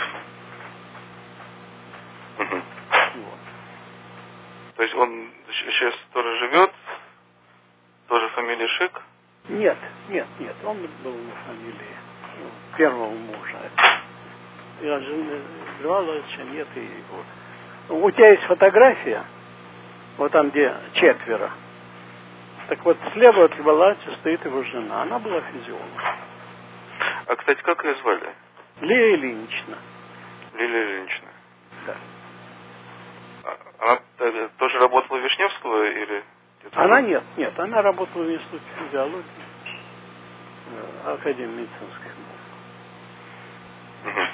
Угу. Вот. То есть он сейчас тоже живет? Тоже фамилия Шик? Нет, он был на фамилии первого мужа. Я жены Льва Владимировича нет и его. У тебя есть фотография, вот там, где 4. Так вот, слева от Льва Владимировича стоит его жена. Она была физиологом. А, кстати, как ее звали? Лилия Ильинична. Лилия Ильинична. Да. Она тоже работала в Вишневского или... Она нет, она работала в Институте физиологии, Академии медицинской. Угу.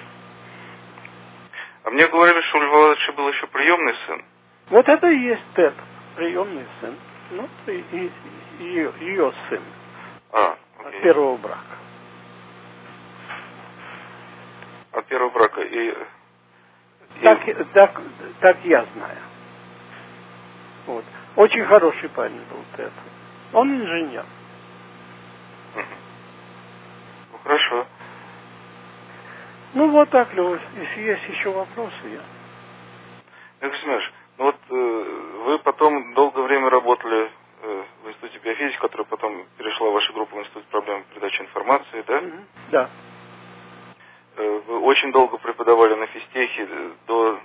А мне говорили, что у Льва Владимировича был еще приемный сын. Вот это и есть Тед, приемный сын. Ну, и ее сын. От первого брака. От первого брака. Так я знаю. Вот. Очень хороший парень был Тед. Он инженер. Ну, хорошо. Ну, вот так, Лёва. Если есть еще вопросы, я... Виктор Семенович, ну вот вы потом долгое время работали в Институте биофизики, который потом перешла в вашу группу в Институт проблем передачи информации, да? Да. Вы очень долго преподавали на физтехе до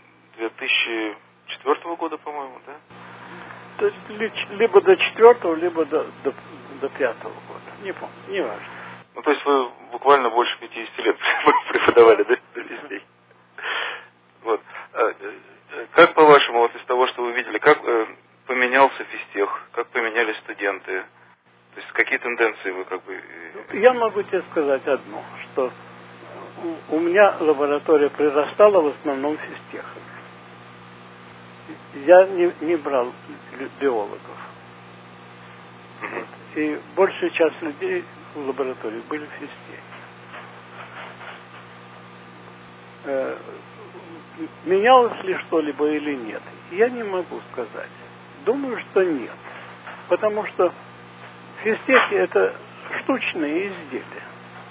2004 года, по-моему, да? Либо до 4-го, либо до 5-го года. Не помню, не важно. Ну, то есть вы буквально больше 50 лет преподавали, да, на физтехе? Вот. Как, по-вашему, вот из того, что вы видели, как поменялся физтех, как поменялись студенты? То есть какие тенденции вы как бы... Я могу тебе сказать одно, что у меня лаборатория прирастала в основном физтехом. Я не брал биологов. Угу. И большая часть людей в лаборатории были физтехи. Менялось ли что-либо или нет? я не могу сказать. Думаю, что нет. Потому что физтехи — это штучные изделия.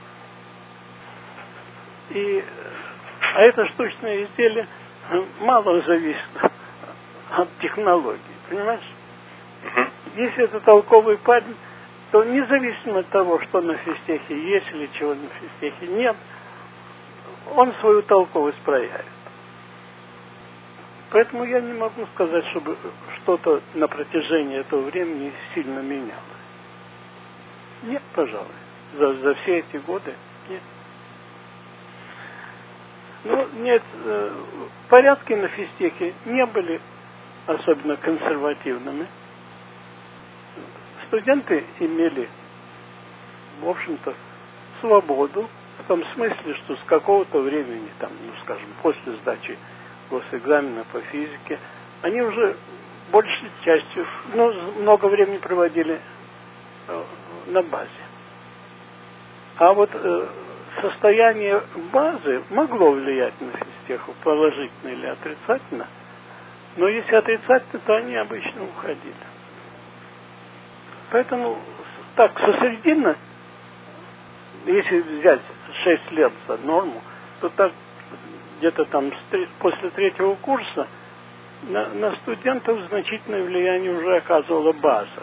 А это штучное изделие мало зависит от технологий. Понимаешь? Если это толковый парень, то независимо от того, что на физтехе есть или чего на физтехе нет, он свою толковость проявит. Поэтому я не могу сказать, чтобы что-то на протяжении этого времени сильно менялось. Нет, пожалуй. За все эти годы нет. Ну, нет, порядки на физтехе не были особенно консервативными. Студенты имели, в общем-то, свободу, в том смысле, что с какого-то времени, там, ну, скажем, после сдачи госэкзамена по физике, они уже большей частью, много времени проводили на базе. А вот состояние базы могло влиять на физтеху положительно или отрицательно, но если отрицательно, то они обычно уходили. Поэтому так, сосрединно, если взять 6 лет за норму, то так где-то там после 3-го курса на студентов значительное влияние уже оказывала база,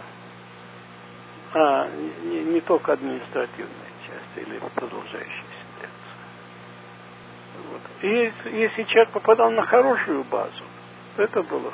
а не только административная часть или продолжающаяся лекция. Вот. И если человек попадал на хорошую базу, то это было,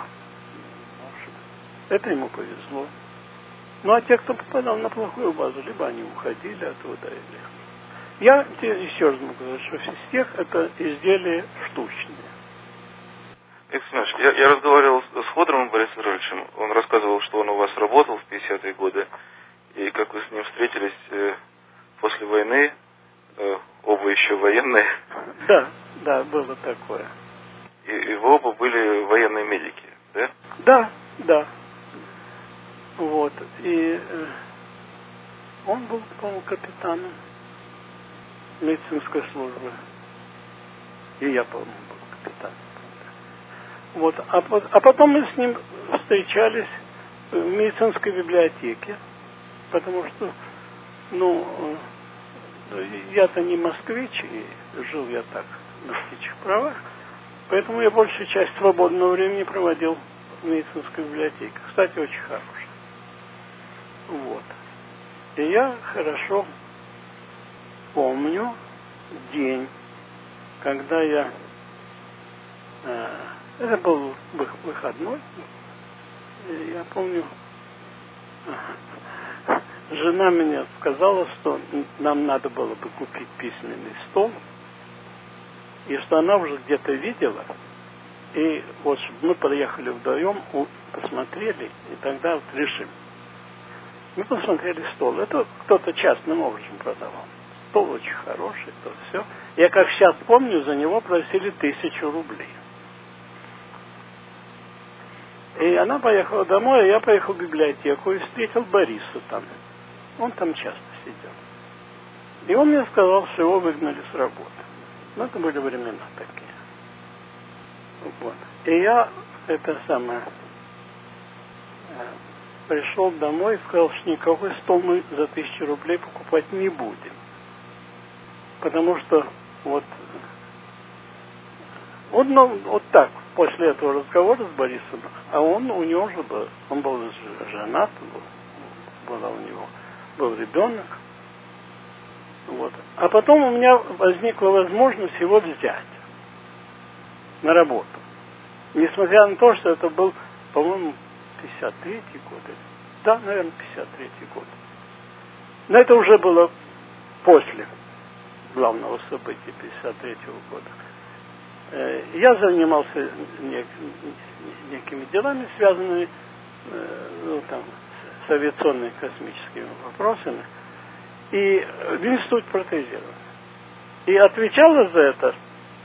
это ему повезло. Ну, а те, кто попадал на плохую базу, либо они уходили оттуда, или... Я тебе еще раз могу сказать, что физтех — это изделия штучные. Виктор Семенович, я разговаривал с Ходоровым Борисом Ивановичем. Он рассказывал, что он у вас работал в 50-е годы, и как вы с ним встретились после войны, оба еще военные. Да, было такое. И вы оба были военные медики, да? Да. Вот. И он был, по-моему, капитаном медицинской службы. И я, по-моему, был капитаном. Вот. А потом мы с ним встречались в медицинской библиотеке, потому что, я-то не москвич, и жил я так на птичьих правах, поэтому я большую часть свободного времени проводил в медицинской библиотеке. Кстати, очень хорошая. Вот. И я хорошо помню день, когда это был выходной, и я помню, жена мне сказала, что нам надо было бы купить письменный стол, и что она уже где-то видела, и вот чтобы мы подъехали вдвоем, посмотрели, и тогда вот решим. Мы посмотрели стол. Это кто-то частным образом продавал. Стол очень хороший, то все. Я как сейчас помню, за него просили 1000 рублей. И она поехала домой, а я поехал в библиотеку и встретил Бориса там. Он там часто сидел. И он мне сказал, что его выгнали с работы. Ну, это были времена такие. Вот. И я пришел домой и сказал, что никакой стол мы за 1000 рублей покупать не будем. Потому что вот так, после этого разговора с Борисом, у него же был, он был женат, был ребенок. Вот. А потом у меня возникла возможность его взять на работу. Несмотря на то, что это был, по-моему, 53-й год. Да, наверное, 53-й год. Но это уже было после главного события 53-го года. Я занимался некими делами, связанными с авиационными космическими вопросами, и в институте протезирования. И отвечала за это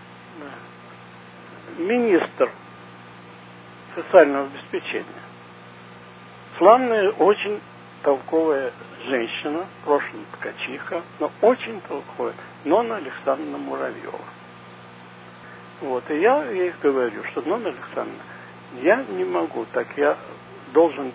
министр социального обеспечения. Славная, очень толковая женщина, в прошлом ткачиха, но очень толковая, Нонна Александровна Муравьева. Вот, и я ей говорю, что, Нонна Александровна, Я не могу, так я должен,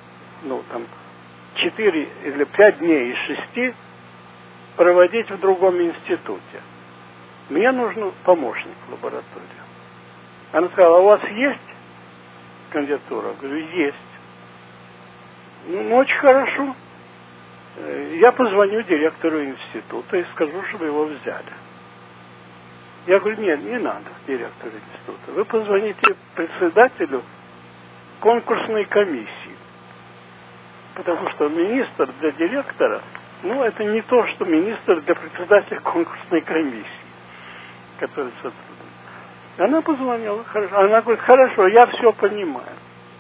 4 или 5 дней из 6 проводить в другом институте. Мне нужен помощник в лаборатории. Она сказала, у вас есть кандидатура? Я говорю, есть. Ну, очень хорошо. Я позвоню директору института и скажу, чтобы его взяли. Я говорю, нет, не надо директору института. Вы позвоните председателю конкурсной комиссии. Потому что министр для директора, это не то, что министр для председателя конкурсной комиссии, который сотрудник. Она позвонила, хорошо. Она говорит, хорошо, я все понимаю.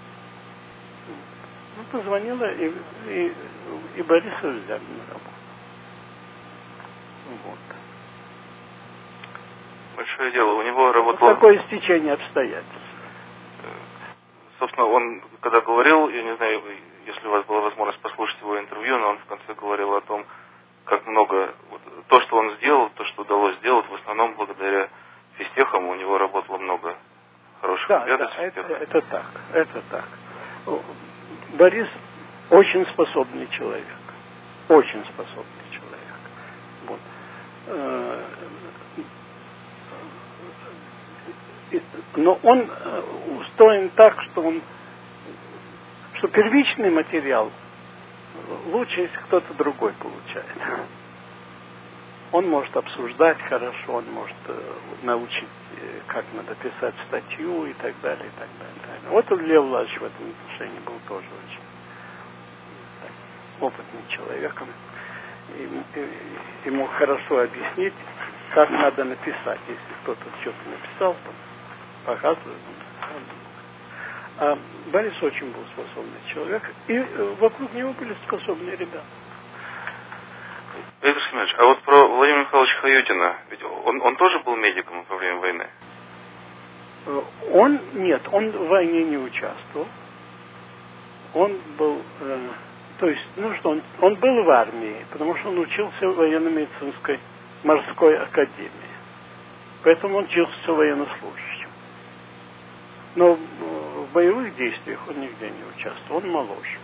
Позвонила, и Бориса взяли на работу. Вот. Большое дело. У него работало... Такое стечение обстоятельств. Собственно, он, когда говорил, я не знаю, если у вас была возможность послушать его интервью, но он в конце говорил о том, как много... то, что он сделал, то, что удалось сделать, в основном благодаря физтехам, у него работало много хороших ребят из физтеха. Это так. Борис очень способный человек. Очень способный человек. Вот. Но он устроен так, что первичный материал лучше, если кто-то другой получает. Он может обсуждать хорошо, он может научить, как надо писать статью и так далее, и так далее. Вот Лев Владимирович в этом отношении был тоже очень опытным человеком. И мог хорошо объяснить, как надо написать. Если кто-то что-то написал, то показывает. А Борис очень был способный человек, и вокруг него были способные ребята. Виктор Семенович, а вот про Владимира Михайловича Хаютина, ведь он тоже был медиком во время войны? Он в войне не участвовал. Он был, он был в армии, потому что он учился в военно-медицинской морской академии. Поэтому он учился военнослужащим. Но в боевых действиях он нигде не участвовал, он моложе.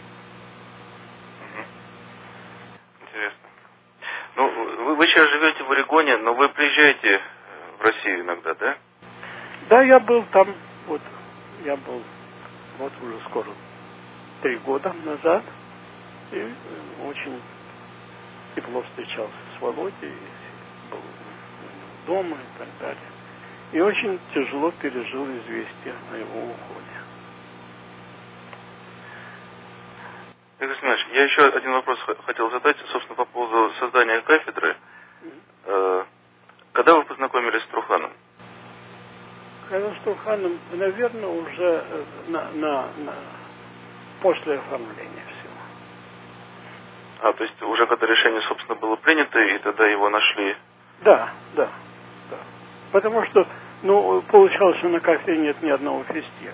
Интересно. Вы сейчас живете в Орегоне, но вы приезжаете в Россию иногда, да? Да, я был там, я был уже скоро 3 года назад, и очень тепло встречался с Володей, был дома и так далее. И очень тяжело пережил известие о его уходе. Игорь Семенович, я еще один вопрос хотел задать, собственно, по поводу создания кафедры. Когда вы познакомились с Труханом? Когда с Труханом, наверное, уже после оформления всего. То есть уже когда решение, собственно, было принято, и тогда его нашли? Да. Потому что, получалось, что на кафедре нет ни одного физтеха.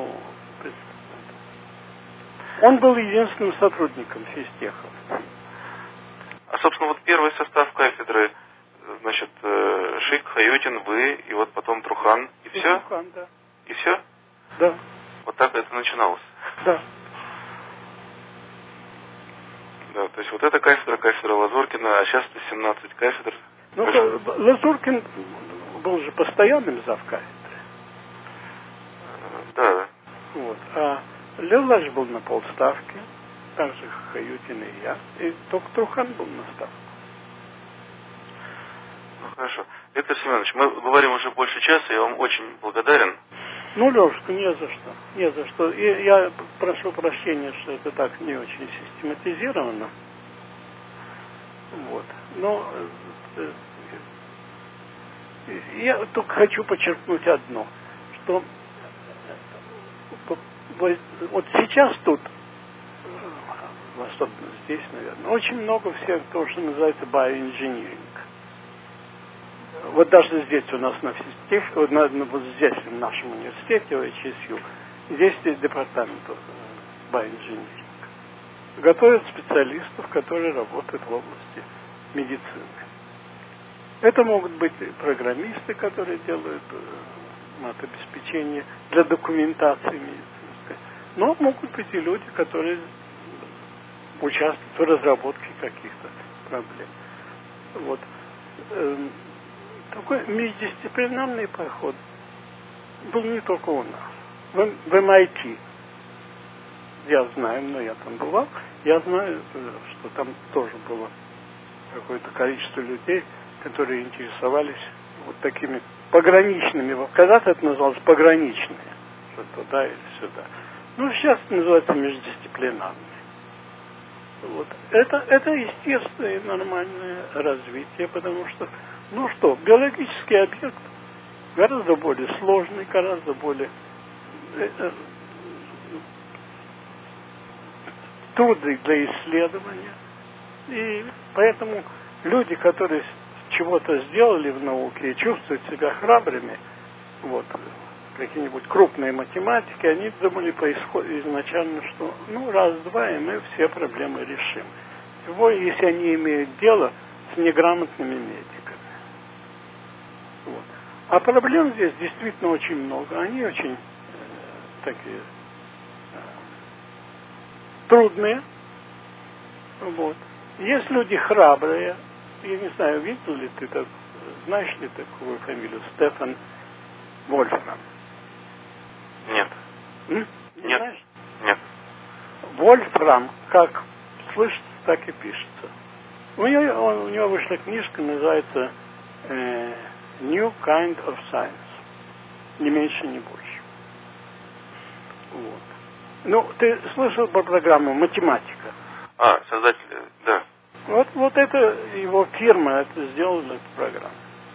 Он был единственным сотрудником физтеха. Собственно, первый состав кафедры, значит, Шик, Хаютин, вы, и потом Трухан, и все? Трухан, да. И все? Да. Вот так это начиналось? Да. Да, то есть эта кафедра Лазуркина, а сейчас 17 кафедр. Лазуркин был же постоянным завкафедры. Да. А Лев Владимирович был на полставки, так же Хаютин и я, и только Трухан был на ставке. Хорошо. Виктор Семенович, мы говорим уже больше часа, я вам очень благодарен. Лешка, не за что. Не за что. И я прошу прощения, что это так не очень систематизировано. Но я только хочу подчеркнуть одно, что сейчас тут, особенно здесь, наверное, очень много всех того, что называется биоинжиниринг. Даже здесь у нас на физтех, здесь в нашем университете, в HSU, здесь есть департамент биоинжиниринг. Готовят специалистов, которые работают в области медицины. Это могут быть программисты, которые делают матобеспечение для документации медицинской. Но могут быть и люди, которые участвуют в разработке каких-то проблем. Вот. Такой междисциплинарный подход был не только у нас. В MIT, я знаю, но я там бывал, я знаю, что там тоже было какое-то количество людей, которые интересовались вот такими пограничными. Когда-то это называлось пограничные, что туда или сюда. Ну, сейчас это называется междисциплинарные. Вот. Это естественное и нормальное развитие, потому что, биологический объект гораздо более сложный, гораздо более трудный для исследования. И поэтому люди, которые чего-то сделали в науке и чувствуют себя храбрыми, какие-нибудь крупные математики, они думали изначально, что раз-два, и мы все проблемы решим. Если они имеют дело с неграмотными медиками. Вот. А проблем здесь действительно очень много. Они очень такие трудные. Вот. Есть люди храбрые. Я не знаю, видел ли ты, знаешь ли такую фамилию? Стефан Вольфрам. Нет. Не Нет. знаешь? Нет. Вольфрам, как слышится, так и пишется. У него вышла книжка, называется New Kind of Science. Ни меньше, ни больше. Вот. Ты слышал про программу «Математика»? Создатель, да. Вот это его фирма сделала эту программу.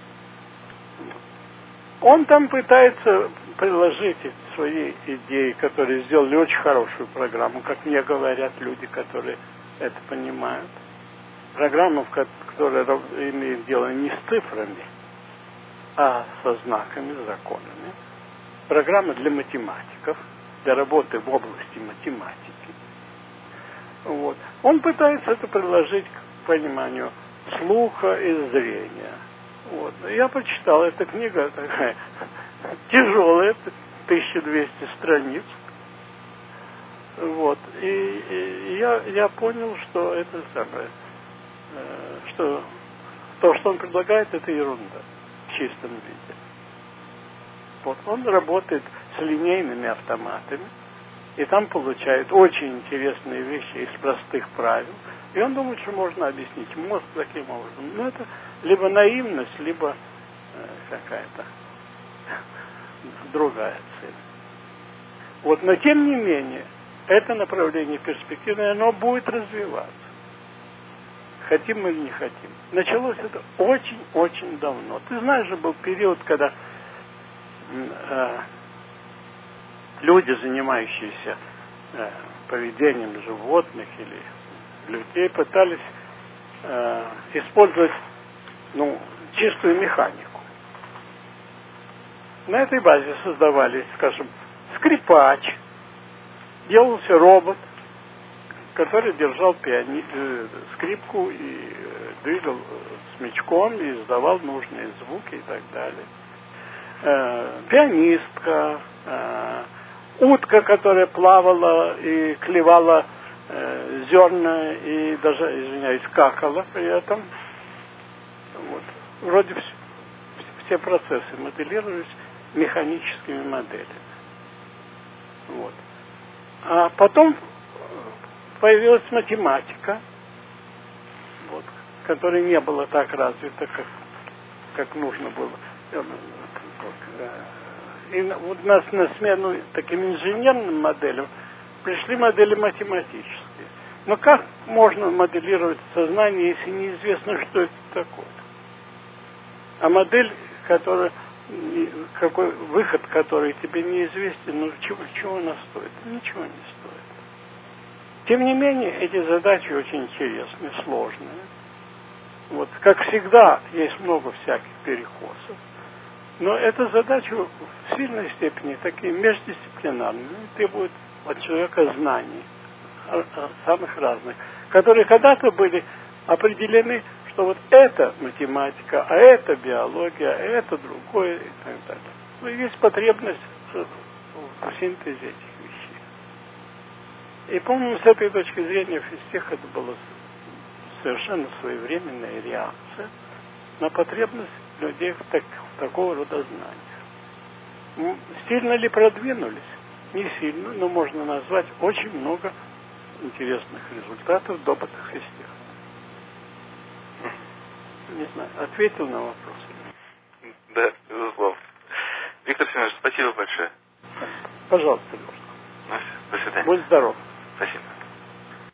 Он там пытается приложить свои идеи, которые сделали очень хорошую программу, как мне говорят люди, которые это понимают. Программа, которая имеет дело не с цифрами, а со знаками, законами. Программа для математиков, для работы в области математики. Вот. Он пытается это приложить к пониманию слуха и зрения. Вот. Я прочитал, эта книга такая тяжелая, 1200 страниц. Вот. И я понял, что это самое, что то, что он предлагает, это ерунда в чистом виде. Вот. Он работает с линейными автоматами, и там получает очень интересные вещи из простых правил. И он думает, что можно объяснить мозг таким образом. Но это либо наивность, либо какая-то другая цель. Вот, но тем не менее, это направление перспективное, оно будет развиваться. Хотим мы или не хотим. Началось это очень-очень давно. Ты знаешь, же был период, когда люди, занимающиеся поведением животных или людей, пытались использовать чистую механику. На этой базе создавались, скажем, скрипач, делался робот, который держал скрипку и двигал смычком и издавал нужные звуки и так далее. Пианистка, утка, которая плавала и клевала зерна и даже, какала при этом. Вот. Вроде все процессы моделировались механическими моделями. Вот. А потом появилась математика, которая не была так развита, как нужно было. И вот у нас на смену таким инженерным моделям пришли модели математические. Но как можно моделировать сознание, если неизвестно, что это такое? А модель, какой выход, который тебе неизвестен, чего она стоит? Ничего не стоит. Тем не менее, эти задачи очень интересные, сложные. Вот, как всегда, есть много всяких перекосов. Но эта задача в сильной степени такие междисциплинарные, требует от человека знаний, самых разных, которые когда-то были определены, что вот это математика, а это биология, а это другое и так далее. Но есть потребность в синтезе этих вещей. И, по-моему, с этой точки зрения физтех это была совершенно своевременная реакция на потребность людей в такого рода знаниях. Сильно ли продвинулись? Не сильно, но можно назвать очень много интересных результатов допытых физтех. Не знаю, ответил на вопрос? Да, безусловно. Виктор Семенович, спасибо большое. Пожалуйста, Леша. До свидания. Будь здоров. Спасибо.